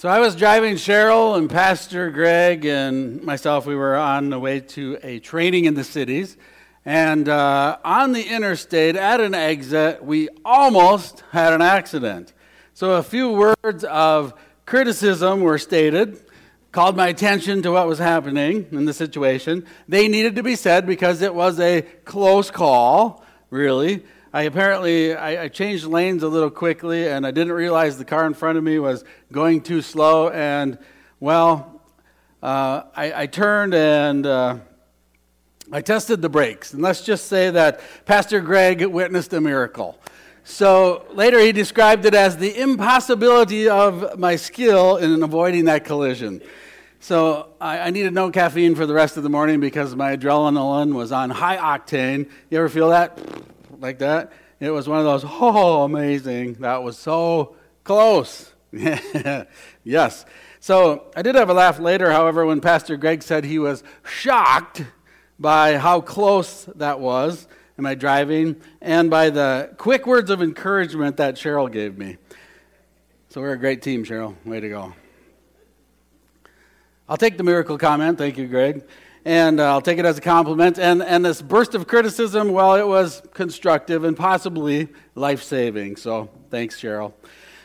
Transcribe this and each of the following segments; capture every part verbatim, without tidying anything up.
So I was driving Cheryl and Pastor Greg and myself. We were on the way to a training in the cities. And uh, on the interstate, at an exit, we almost had an accident. So a few words of criticism were stated, called my attention to what was happening in the situation. They needed to be said because it was a close call, really. I apparently, I, I changed lanes a little quickly, and I didn't realize the car in front of me was going too slow, and, well, uh, I, I turned and uh, I tested the brakes. And let's just say that Pastor Greg witnessed a miracle. So later he described it as the impossibility of my skill in avoiding that collision. So I, I needed no caffeine for the rest of the morning because my adrenaline was on high octane. You ever feel that? Like that? It was one of those, oh, amazing. That was so close. Yes. So I did have a laugh later, however, when Pastor Greg said he was shocked by how close that was in my driving and by the quick words of encouragement that Cheryl gave me. So we're a great team, Cheryl. Way to go. I'll take the miracle comment. Thank you, Greg. And uh, I'll take it as a compliment. And, and this burst of criticism, well, it was constructive and possibly life-saving. So thanks, Cheryl.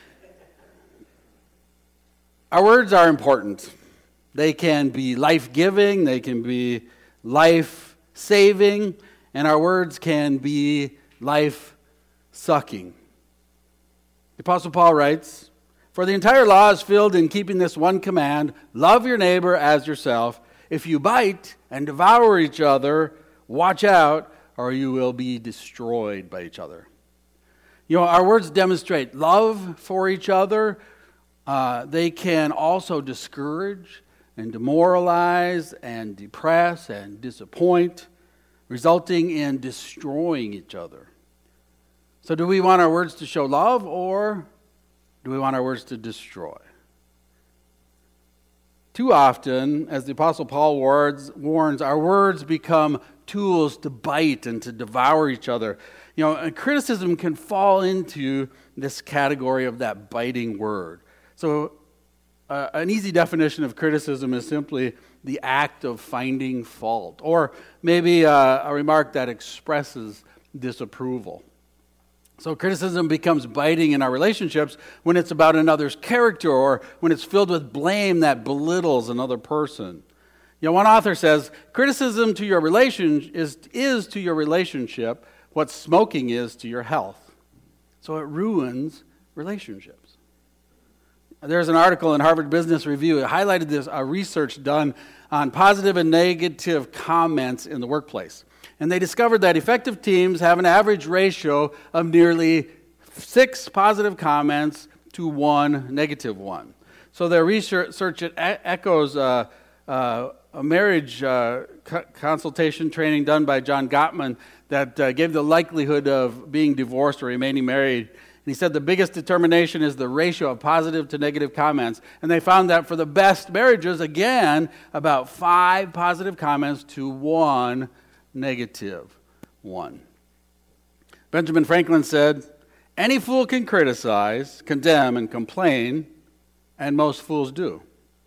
Our words are important. They can be life-giving. They can be life-saving. And our words can be life-sucking. The Apostle Paul writes, "For the entire law is filled in keeping this one command, love your neighbor as yourself. If you bite and devour each other, watch out, or you will be destroyed by each other." You know, our words demonstrate love for each other. Uh, they can also discourage and demoralize and depress and disappoint, resulting in destroying each other. So do we want our words to show love, or do we want our words to destroy? Too often, as the Apostle Paul warns, warns, our words become tools to bite and to devour each other. You know, and criticism can fall into this category of that biting word. So uh, an easy definition of criticism is simply the act of finding fault, or maybe uh, a remark that expresses disapproval. So criticism becomes biting in our relationships when it's about another's character or when it's filled with blame that belittles another person. You know, one author says, criticism to your relation is, is to your relationship what smoking is to your health. So it ruins relationships. There's an article in Harvard Business Review. It highlighted this uh, research done on positive and negative comments in the workplace. And they discovered that effective teams have an average ratio of nearly six positive comments to one negative one. So their research it echoes uh, uh, a marriage uh, co- consultation training done by John Gottman that uh, gave the likelihood of being divorced or remaining married. And he said the biggest determination is the ratio of positive to negative comments. And they found that for the best marriages, again, about five positive comments to one negative one. Benjamin Franklin said, "Any fool can criticize, condemn, and complain, and most fools do."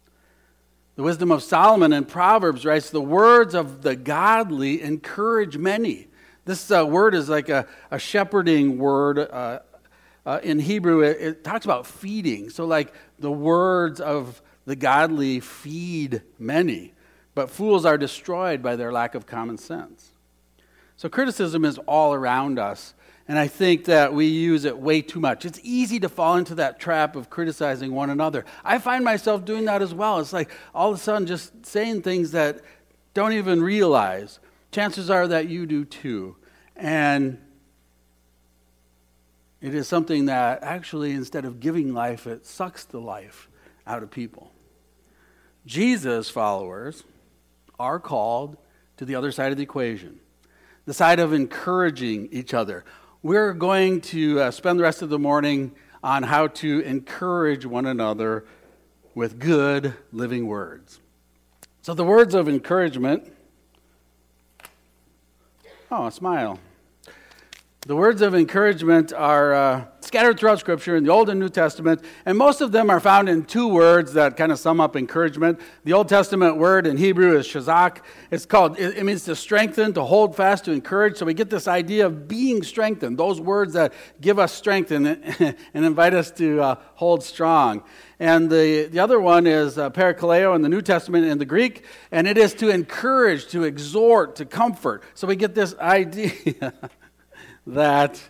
The Wisdom of Solomon in Proverbs writes, "The words of the godly encourage many." This uh, word is like a, a shepherding word. Uh, uh, in Hebrew, it, it talks about feeding. So like the words of the godly feed many. But fools are destroyed by their lack of common sense. So criticism is all around us, and I think that we use it way too much. It's easy to fall into that trap of criticizing one another. I find myself doing that as well. It's like all of a sudden just saying things that don't even realize. Chances are that you do too. And it is something that actually, instead of giving life, it sucks the life out of people. Jesus' followers are called to the other side of the equation, the side of encouraging each other. We're going to uh, spend the rest of the morning on how to encourage one another with good living words. So the words of encouragement, oh, a smile. The words of encouragement are uh, scattered throughout Scripture in the Old and New Testament, and most of them are found in two words that kind of sum up encouragement. The Old Testament word in Hebrew is shazak. It's called, it, it means to strengthen, to hold fast, to encourage. So we get this idea of being strengthened, those words that give us strength and, and invite us to uh, hold strong. And the, the other one is uh, parakaleo in the New Testament in the Greek, and it is to encourage, to exhort, to comfort. So we get this idea that,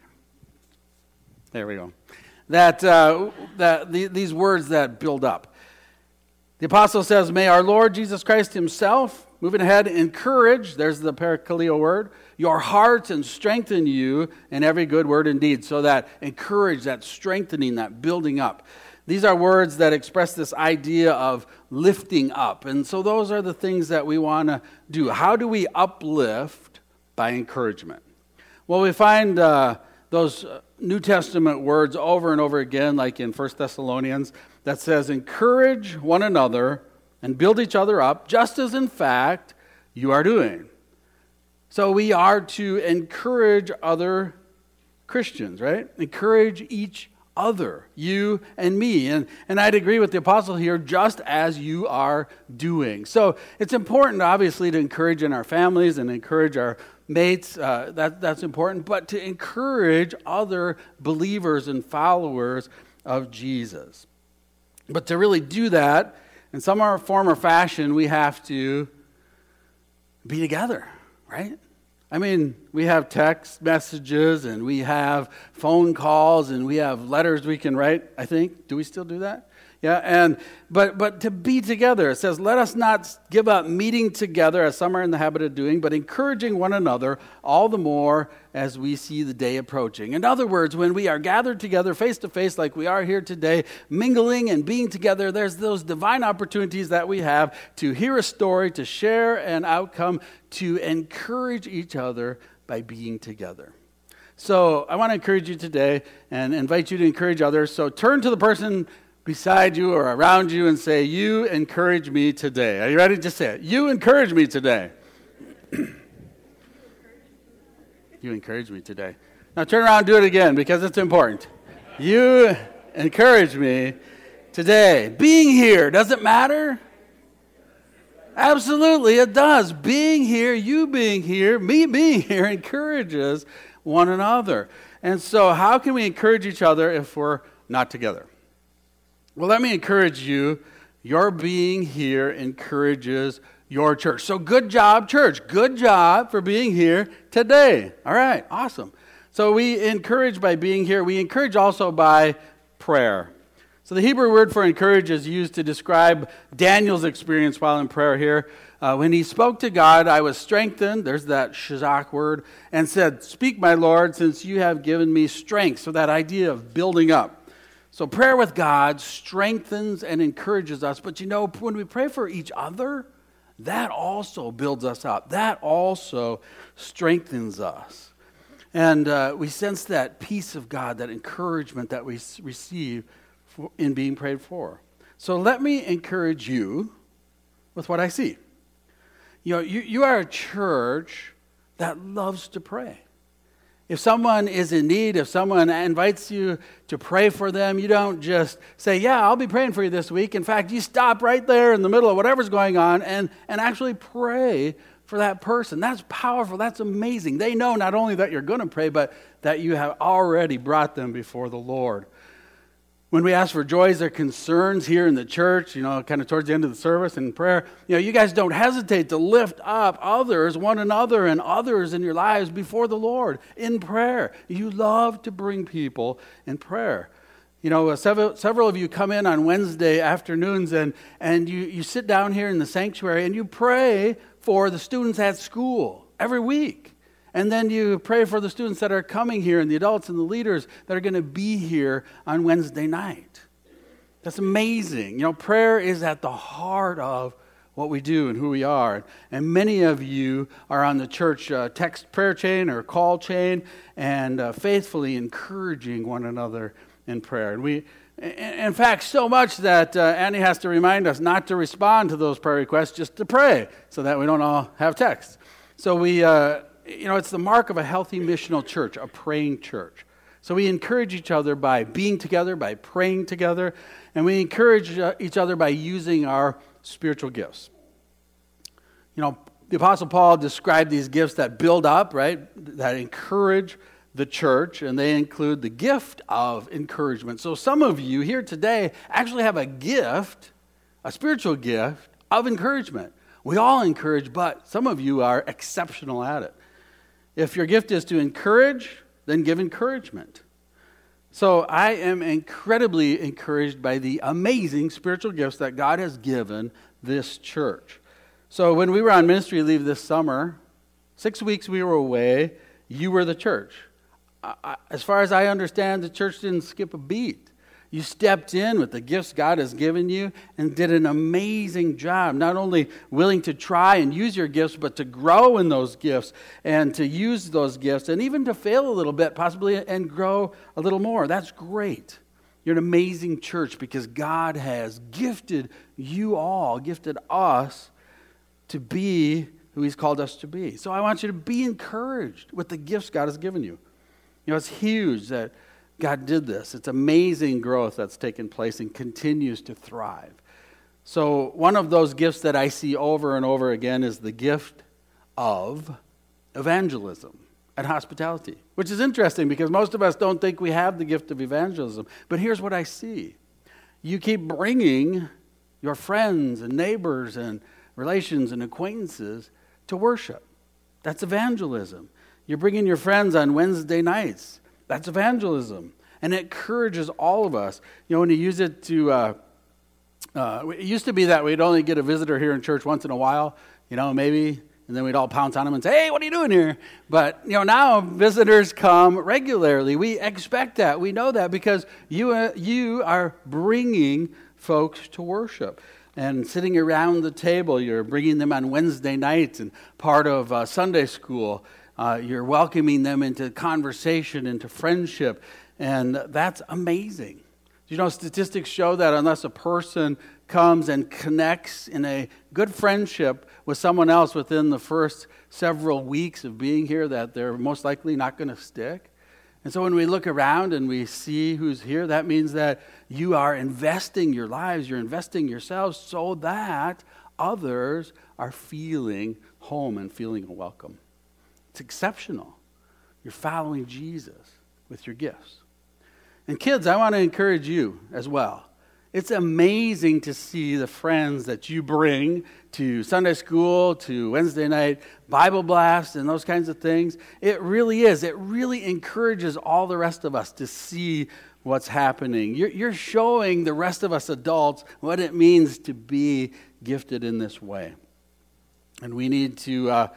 there we go, that, uh, that the, these words that build up. The apostle says, may our Lord Jesus Christ himself, moving ahead, encourage, there's the parakaleo word, your hearts and strengthen you in every good word and deed. So that encourage, that strengthening, that building up. These are words that express this idea of lifting up. And so those are the things that we want to do. How do we uplift? By encouragement. Well, we find uh, those New Testament words over and over again, like in First Thessalonians, that says, encourage one another and build each other up, just as in fact you are doing. So we are to encourage other Christians, right? Encourage each other, you and me. And, and I'd agree with the apostle here, just as you are doing. So it's important, obviously, to encourage in our families and encourage our mates, uh, that, that's important, but to encourage other believers and followers of Jesus. But to really do that, in some form or fashion, we have to be together, right? I mean, we have text messages and we have phone calls and we have letters we can write, I think. Do we still do that? Yeah, and but but to be together, it says, let us not give up meeting together as some are in the habit of doing, but encouraging one another all the more as we see the day approaching. In other words, when we are gathered together face to face like we are here today, mingling and being together, there's those divine opportunities that we have to hear a story, to share an outcome, to encourage each other by being together. So I want to encourage you today and invite you to encourage others. So turn to the person beside you or around you and say, you encourage me today. Are you ready? Just say it. You encourage me today. You encourage me today. Now turn around and do it again because it's important. You encourage me today. Being here, does it matter? Absolutely, it does. Being here, you being here, me being here encourages one another. And so how can we encourage each other if we're not together? Well, let me encourage you. Your being here encourages your church. So good job, church. Good job for being here today. All right, awesome. So we encourage by being here. We encourage also by prayer. So the Hebrew word for encourage is used to describe Daniel's experience while in prayer here. Uh, when he spoke to God, I was strengthened, there's that shazak word, and said, speak, my Lord, since you have given me strength. So that idea of building up. So prayer with God strengthens and encourages us. But you know, when we pray for each other, that also builds us up. That also strengthens us. And uh, we sense that peace of God, that encouragement that we receive for, in being prayed for. So let me encourage you with what I see. You know, you, you are a church that loves to pray. If someone is in need, if someone invites you to pray for them, you don't just say, yeah, I'll be praying for you this week. In fact, you stop right there in the middle of whatever's going on and, and actually pray for that person. That's powerful. That's amazing. They know not only that you're going to pray, but that you have already brought them before the Lord. When we ask for joys or concerns here in the church, you know, kind of towards the end of the service and prayer, you know, you guys don't hesitate to lift up others, one another and others in your lives before the Lord in prayer. You love to bring people in prayer. You know, several, several of you come in on Wednesday afternoons and, and you, you sit down here in the sanctuary and you pray for the students at school every week. And then you pray for the students that are coming here and the adults and the leaders that are going to be here on Wednesday night. That's amazing. You know, prayer is at the heart of what we do and who we are. And many of you are on the church uh, text prayer chain or call chain and uh, faithfully encouraging one another in prayer. And we, in fact, so much that uh, Annie has to remind us not to respond to those prayer requests, just to pray so that we don't all have text. So we... Uh, you know, it's the mark of a healthy missional church, a praying church. So we encourage each other by being together, by praying together, and we encourage uh, each other by using our spiritual gifts. You know, the Apostle Paul described these gifts that build up, right, that encourage the church, and they include the gift of encouragement. So some of you here today actually have a gift, a spiritual gift of encouragement. We all encourage, but some of you are exceptional at it. If your gift is to encourage, then give encouragement. So I am incredibly encouraged by the amazing spiritual gifts that God has given this church. So when we were on ministry leave this summer, six weeks we were away, you were the church. I, as far as I understand, the church didn't skip a beat. You stepped in with the gifts God has given you and did an amazing job, not only willing to try and use your gifts, but to grow in those gifts and to use those gifts and even to fail a little bit possibly and grow a little more. That's great. You're an amazing church because God has gifted you all, gifted us to be who He's called us to be. So I want you to be encouraged with the gifts God has given you. You know, it's huge that God did this. It's amazing growth that's taken place and continues to thrive. So one of those gifts that I see over and over again is the gift of evangelism and hospitality, which is interesting because most of us don't think we have the gift of evangelism. But here's what I see. You keep bringing your friends and neighbors and relations and acquaintances to worship. That's evangelism. You're bringing your friends on Wednesday nights. That's evangelism. And it encourages all of us. You know, when you use it to, uh, uh, it used to be that we'd only get a visitor here in church once in a while, you know, maybe, and then we'd all pounce on them and say, hey, what are you doing here? But, you know, now visitors come regularly. We expect that. We know that because you, uh, you are bringing folks to worship. And sitting around the table, you're bringing them on Wednesday nights and part of uh, Sunday school. Uh, you're welcoming them into conversation, into friendship, and that's amazing. You know, statistics show that unless a person comes and connects in a good friendship with someone else within the first several weeks of being here, that they're most likely not going to stick. And so when we look around and we see who's here, that means that you are investing your lives, you're investing yourselves so that others are feeling home and feeling welcome. It's exceptional. You're following Jesus with your gifts. And kids, I want to encourage you as well. It's amazing to see the friends that you bring to Sunday school, to Wednesday night Bible blast, and those kinds of things. It really is. It really encourages all the rest of us to see what's happening. You're, you're showing the rest of us adults what it means to be gifted in this way. And we need to... Uh,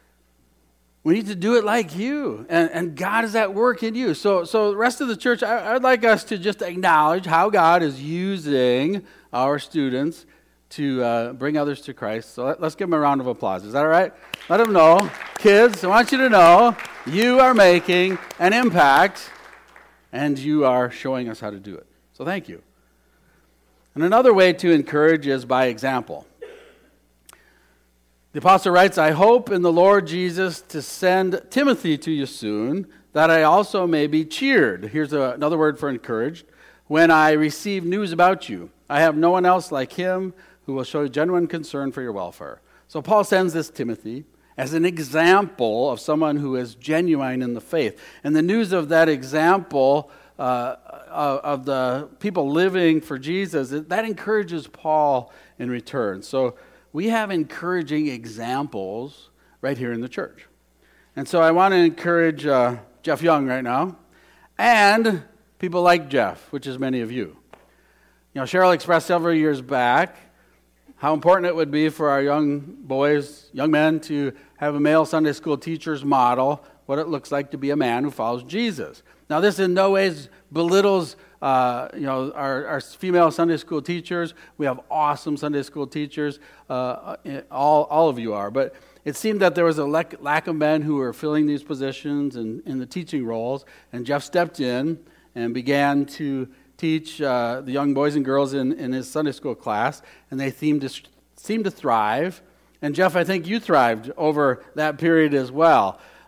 We need to do it like you, and, and God is at work in you. So, so the rest of the church, I, I'd like us to just acknowledge how God is using our students to uh, bring others to Christ. So let, let's give them a round of applause. Is that all right? Let them know. Kids, I want you to know you are making an impact, and you are showing us how to do it. So thank you. And another way to encourage is by example. The apostle writes, I hope in the Lord Jesus to send Timothy to you soon, that I also may be cheered. Here's a, another word for encouraged. When I receive news about you, I have no one else like him who will show genuine concern for your welfare. So Paul sends this Timothy as an example of someone who is genuine in the faith. And the news of that example uh, of the people living for Jesus, that encourages Paul in return. So we have encouraging examples right here in the church. And so I want to encourage uh, Jeff Young right now, and people like Jeff, which is many of you. You know, Cheryl expressed several years back how important it would be for our young boys, young men, to have a male Sunday school teacher's model what it looks like to be a man who follows Jesus. Now, this in no ways belittles Uh, you know, our, our female Sunday school teachers. We have awesome Sunday school teachers. Uh, all, all of you are. But it seemed that there was a lack, lack of men who were filling these positions and in the teaching roles. And Jeff stepped in and began to teach uh, the young boys and girls in, in his Sunday school class. And they seemed to, seemed to thrive. And Jeff, I think you thrived over that period as well.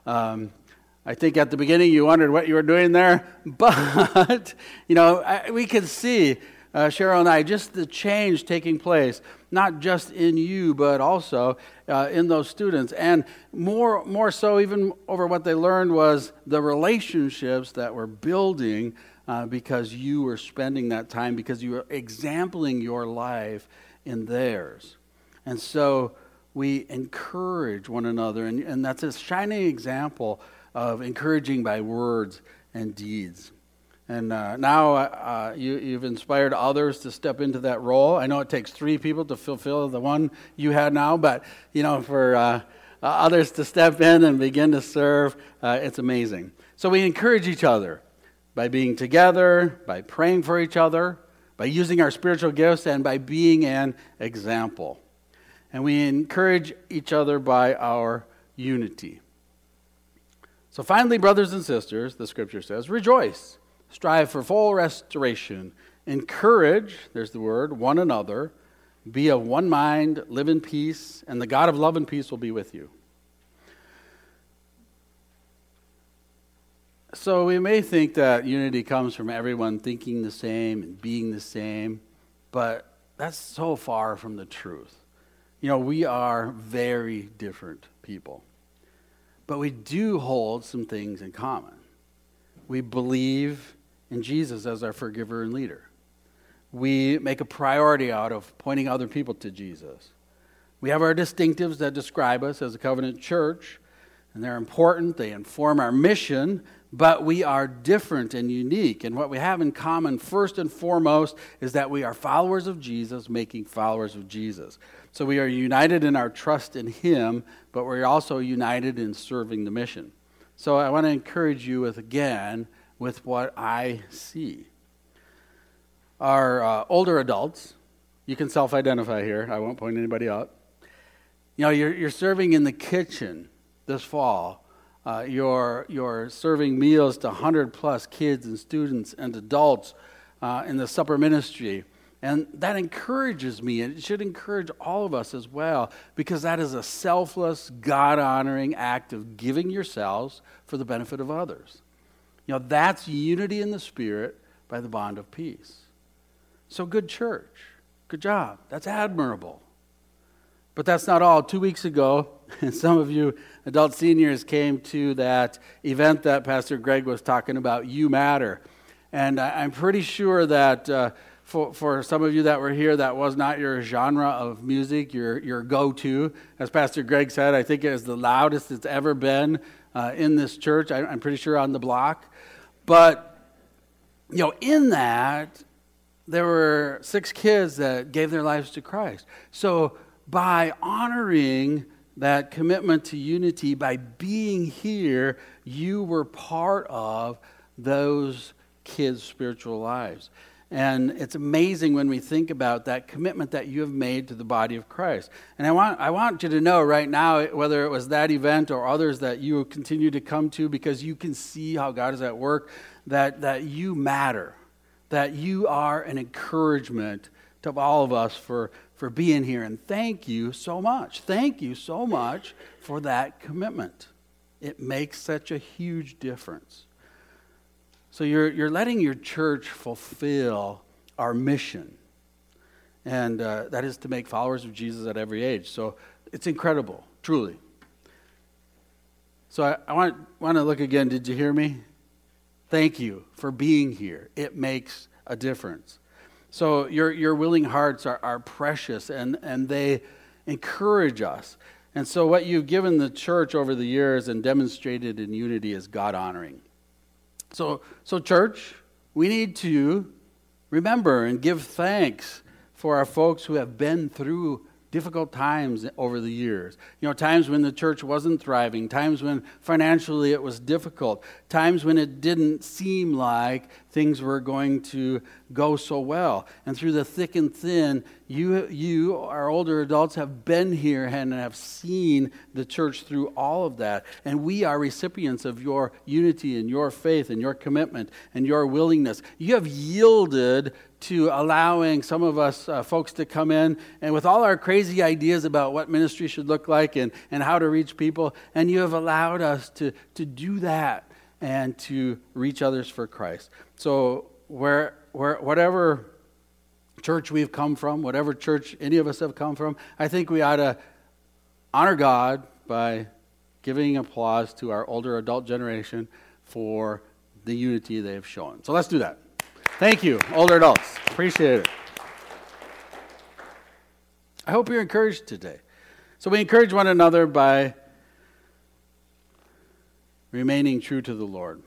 Um, I think at the beginning you wondered what you were doing there, but, you know, I, we can see, uh, Cheryl and I, just the change taking place, not just in you, but also uh, in those students. And more, more so even over what they learned was the relationships that we're building uh, because you were spending that time, because you were exempling your life in theirs. And so we encourage one another, and, and that's a shining example of encouraging by words and deeds. And uh, now uh, you, you've inspired others to step into that role. I know it takes three people to fulfill the one you had now, but you know, for uh, others to step in and begin to serve, uh, it's amazing. So we encourage each other by being together, by praying for each other, by using our spiritual gifts, and by being an example. And we encourage each other by our unity. So finally, brothers and sisters, the scripture says, rejoice, strive for full restoration, encourage, there's the word, one another, be of one mind, live in peace, and the God of love and peace will be with you. So we may think that unity comes from everyone thinking the same and being the same, but that's so far from the truth. You know, we are very different people. But we do hold some things in common. We believe in Jesus as our forgiver and leader. We make a priority out of pointing other people to Jesus. We have our distinctives that describe us as a covenant church, and they're important. They inform our mission, but we are different and unique. And what we have in common, first and foremost, is that we are followers of Jesus, making followers of Jesus. So we are united in our trust in Him, but we're also united in serving the mission. So I want to encourage you with, again, with what I see. Our uh, older adults, you can self-identify here. I won't point anybody out. You know, you're, you're serving in the kitchen this fall. Uh, you're, you're serving meals to one hundred plus kids and students and adults uh, in the supper ministry. And that encourages me, and it should encourage all of us as well, because that is a selfless, God-honoring act of giving yourselves for the benefit of others. You know, that's unity in the Spirit by the bond of peace. So good church. Good job. That's admirable. But that's not all. Two weeks ago, some of you adult seniors came to that event that Pastor Greg was talking about, You Matter. And I'm pretty sure that uh, for, for some of you that were here, that was not your genre of music, your, your go-to. As Pastor Greg said, I think it is the loudest it's ever been uh, in this church. I, I'm pretty sure on the block. But, you know, in that, there were six kids that gave their lives to Christ. So by honoring that commitment to unity, by being here, you were part of those kids' spiritual lives. And it's amazing when we think about that commitment that you have made to the body of Christ. And I want I want you to know right now, whether it was that event or others that you continue to come to, because you can see how God is at work, that, that you matter, that you are an encouragement to all of us for, for being here. And thank you so much. Thank you so much for that commitment. It makes such a huge difference. So you're you're letting your church fulfill our mission, and uh, that is to make followers of Jesus at every age. So it's incredible, truly. So I, I want want to look again. Did you hear me? Thank you for being here. It makes a difference. So your your willing hearts are, are precious, and, and they encourage us. And so what you've given the church over the years and demonstrated in unity is God-honoring. So, so church, we need to remember and give thanks for our folks who have been through difficult times over the years. You know, times when the church wasn't thriving, times when financially it was difficult, times when it didn't seem like things were going to go so well. And through the thick and thin, you, you, our older adults, have been here and have seen the church through all of that. And we are recipients of your unity and your faith and your commitment and your willingness. You have yielded to allowing some of us uh, folks to come in and with all our crazy ideas about what ministry should look like and, and how to reach people, and you have allowed us to, to do that and to reach others for Christ. So where, where whatever church we've come from, whatever church any of us have come from, I think we ought to honor God by giving applause to our older adult generation for the unity they've shown. So let's do that. Thank you, older adults. Appreciate it. I hope you're encouraged today. So we encourage one another by remaining true to the Lord.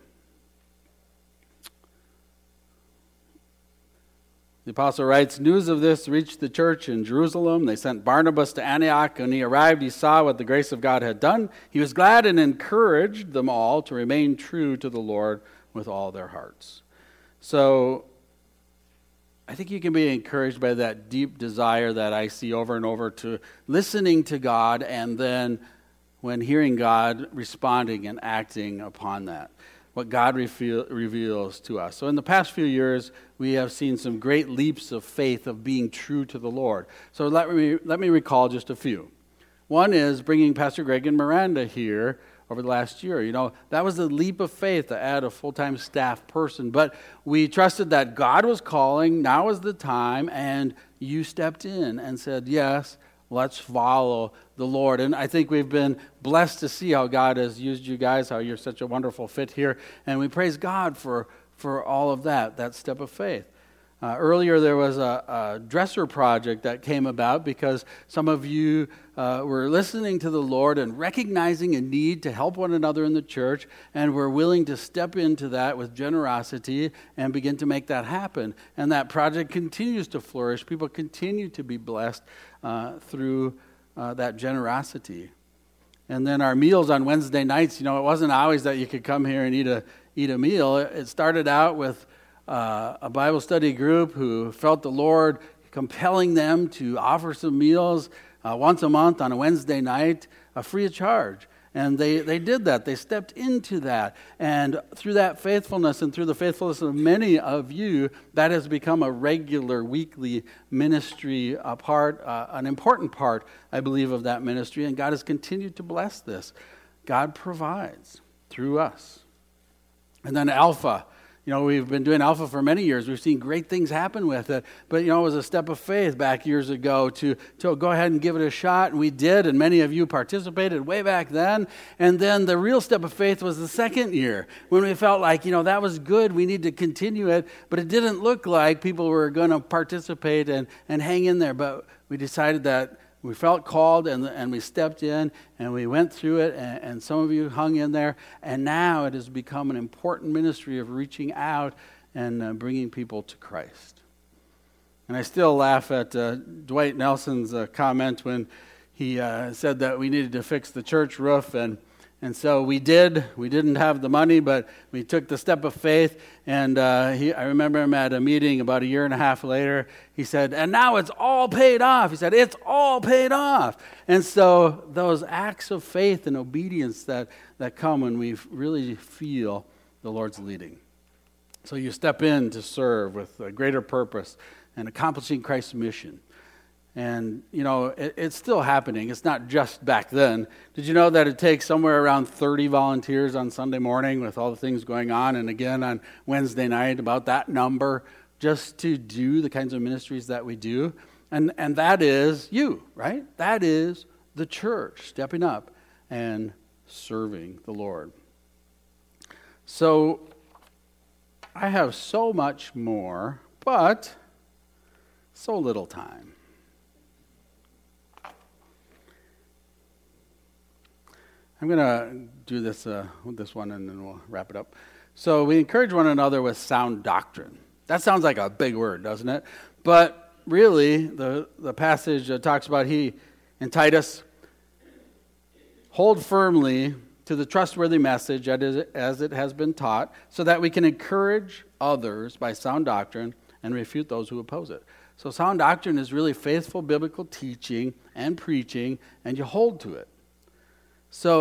The apostle writes, news of this reached the church in Jerusalem. They sent Barnabas to Antioch. When he arrived, he saw what the grace of God had done. He was glad and encouraged them all to remain true to the Lord with all their hearts. So I think you can be encouraged by that deep desire that I see over and over to listening to God, and then when hearing God, responding and acting upon that, what God reveal, reveals to us. So in the past few years, we have seen some great leaps of faith of being true to the Lord. So let me, let me recall just a few. One is bringing Pastor Greg and Miranda here over the last year. You know, that was a leap of faith to add a full-time staff person, but we trusted that God was calling, now is the time, and you stepped in and said, yes, let's follow the Lord. And I think we've been blessed to see how God has used you guys, how you're such a wonderful fit here. And we praise God for, for all of that, that step of faith. Uh, earlier there was a, a dresser project that came about because some of you uh, were listening to the Lord and recognizing a need to help one another in the church, and were willing to step into that with generosity and begin to make that happen. And that project continues to flourish. People continue to be blessed uh, through uh, that generosity. And then our meals on Wednesday nights, you know, it wasn't always that you could come here and eat a eat a meal. It started out with Uh, a Bible study group who felt the Lord compelling them to offer some meals uh, once a month on a Wednesday night, uh, free of charge. And they, they did that. They stepped into that. And through that faithfulness and through the faithfulness of many of you, that has become a regular weekly ministry, a part, uh, an important part, I believe, of that ministry. And God has continued to bless this. God provides through us. And then Alpha. You know, we've been doing Alpha for many years. We've seen great things happen with it. But, you know, it was a step of faith back years ago to, to go ahead and give it a shot. And we did, and many of you participated way back then. And then the real step of faith was the second year when we felt like, you know, that was good. We need to continue it. But it didn't look like people were going to participate and, and hang in there. But we decided that we felt called, and and we stepped in, and we went through it, and, and some of you hung in there, and now it has become an important ministry of reaching out and uh, bringing people to Christ. And I still laugh at uh, Dwight Nelson's uh, comment when he uh, said that we needed to fix the church roof, and And so we did. We didn't have the money, but we took the step of faith. And uh, he, I remember him at a meeting about a year and a half later. He said, and now it's all paid off. He said, it's all paid off. And so those acts of faith and obedience that, that come when we really feel the Lord's leading. So you step in to serve with a greater purpose and accomplishing Christ's mission. And, you know, it, it's still happening. It's not just back then. Did you know that it takes somewhere around thirty volunteers on Sunday morning with all the things going on, and again on Wednesday night, about that number, just to do the kinds of ministries that we do? And, and that is you, right? That is the church stepping up and serving the Lord. So I have so much more, but so little time. I'm going to do this uh, this one, and then we'll wrap it up. So we encourage one another with sound doctrine. That sounds like a big word, doesn't it? But really, the, the passage uh, talks about he, in Titus, hold firmly to the trustworthy message as it has been taught, so that we can encourage others by sound doctrine and refute those who oppose it. So sound doctrine is really faithful biblical teaching and preaching, and you hold to it. So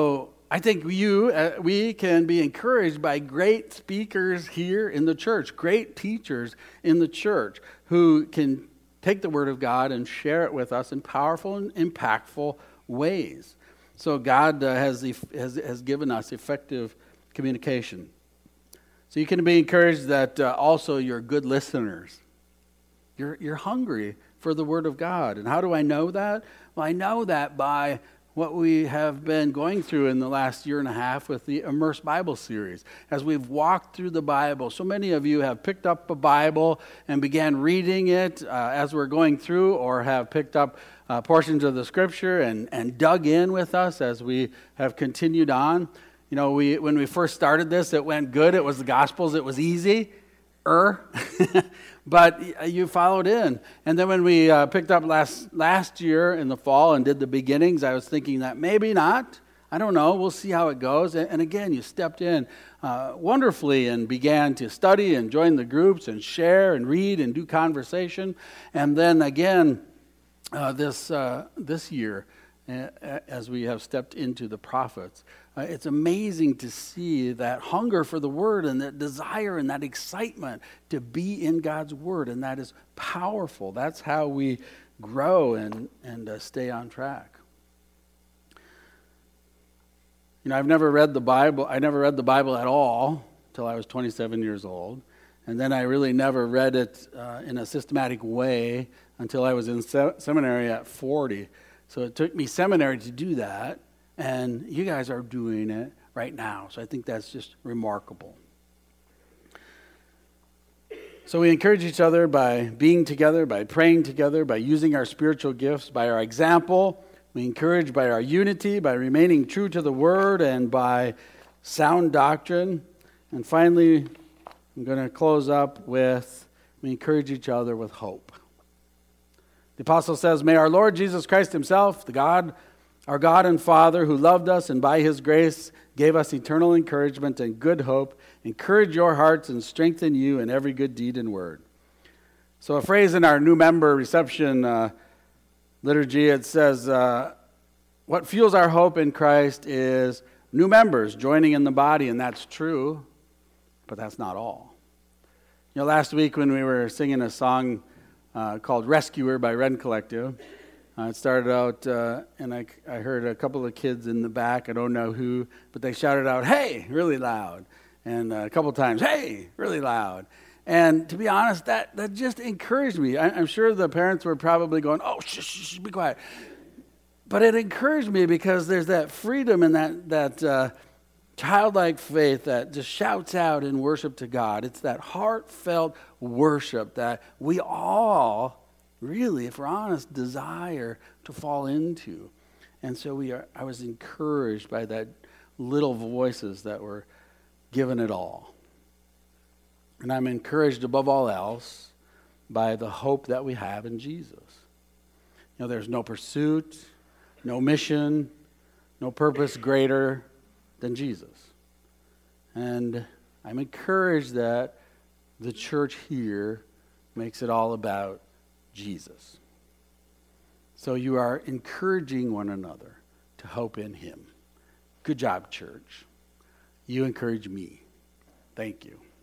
I think you, uh, we can be encouraged by great speakers here in the church, great teachers in the church who can take the Word of God and share it with us in powerful and impactful ways. So God uh, has, has has given us effective communication. So you can be encouraged that uh, also you're good listeners. You're you're hungry for the Word of God. And how do I know that? Well, I know that by what we have been going through in the last year and a half with the Immerse Bible series. As we've walked through the Bible, so many of you have picked up a Bible and began reading it uh, as we're going through, or have picked up uh, portions of the Scripture and, and dug in with us as we have continued on. You know, we when we first started this, it went good. It was the Gospels. It was easy. Er. But you followed in. And then when we uh, picked up last last year in the fall and did the beginnings, I was thinking that maybe not. I don't know. We'll see how it goes. And, and again, you stepped in uh, wonderfully and began to study and join the groups and share and read and do conversation. And then again, uh, this uh, this year, uh, as we have stepped into the prophets, Uh, it's amazing to see that hunger for the Word and that desire and that excitement to be in God's Word, and that is powerful. That's how we grow and, and uh, stay on track. You know, I've never read the Bible. I never read the Bible at all till I was twenty-seven years old, and then I really never read it uh, in a systematic way until I was in se- seminary at forty. So it took me seminary to do that. And you guys are doing it right now. So I think that's just remarkable. So we encourage each other by being together, by praying together, by using our spiritual gifts, by our example. We encourage by our unity, by remaining true to the Word, and by sound doctrine. And finally, I'm going to close up with, we encourage each other with hope. The apostle says, "May our Lord Jesus Christ himself, the God Our God and Father, who loved us and by his grace gave us eternal encouragement and good hope, encourage your hearts and strengthen you in every good deed and word." So a phrase in our new member reception uh, liturgy, it says, uh, what fuels our hope in Christ is new members joining in the body, and that's true, but that's not all. You know, last week when we were singing a song uh, called Rescuer by Ren Collective, Uh, it started out, uh, and I, I heard a couple of kids in the back, I don't know who, but they shouted out, "Hey," really loud. And uh, a couple times, "Hey," really loud. And to be honest, that, that just encouraged me. I, I'm sure the parents were probably going, "Oh, shh, shh, shh, be quiet." But it encouraged me because there's that freedom and that, that uh, childlike faith that just shouts out in worship to God. It's that heartfelt worship that we all really, if we're honest, desire to fall into. And so we are. I was encouraged by that little voices that were given it all. And I'm encouraged above all else by the hope that we have in Jesus. You know, there's no pursuit, no mission, no purpose greater than Jesus. And I'm encouraged that the church here makes it all about Jesus. So you are encouraging one another to hope in him. Good job, church. You encourage me. Thank you.